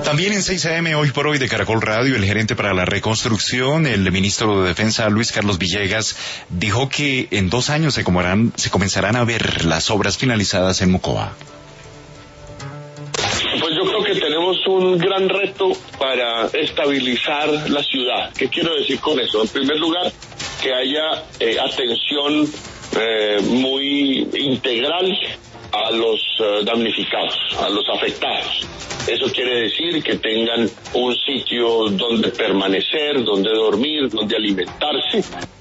También en 6 AM hoy por hoy de Caracol Radio, el gerente para la reconstrucción, el ministro de Defensa Luis Carlos Villegas, dijo que en 2 años se comenzarán a ver las obras finalizadas en Mocoa. Pues yo creo que tenemos un gran reto para estabilizar la ciudad. ¿Qué quiero decir con eso? En primer lugar, que haya atención muy integral a los damnificados, a los afectados. Eso quiere decir que tengan un sitio donde permanecer, donde dormir, donde alimentarse.